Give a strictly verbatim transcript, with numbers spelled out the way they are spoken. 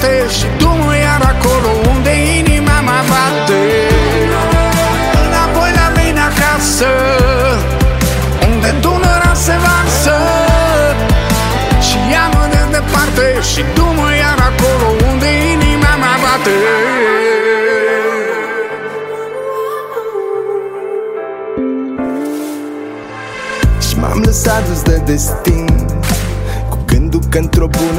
departe și du-mă iar acolo unde inima mea bate. Înapoi la mine acasă, unde Dunărea se varsă. Și ia-mă de departe și du-mă iar acolo unde inima mea bate. Și m-am lăsat dus de destin, cu gândul că într-o bună